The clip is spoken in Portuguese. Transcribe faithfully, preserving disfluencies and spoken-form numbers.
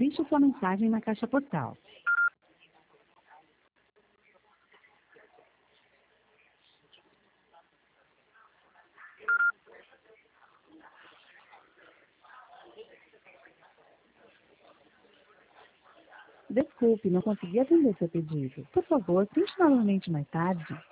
Deixe sua mensagem na caixa postal. Desculpe, não consegui atender seu pedido. Por favor, tente novamente mais tarde.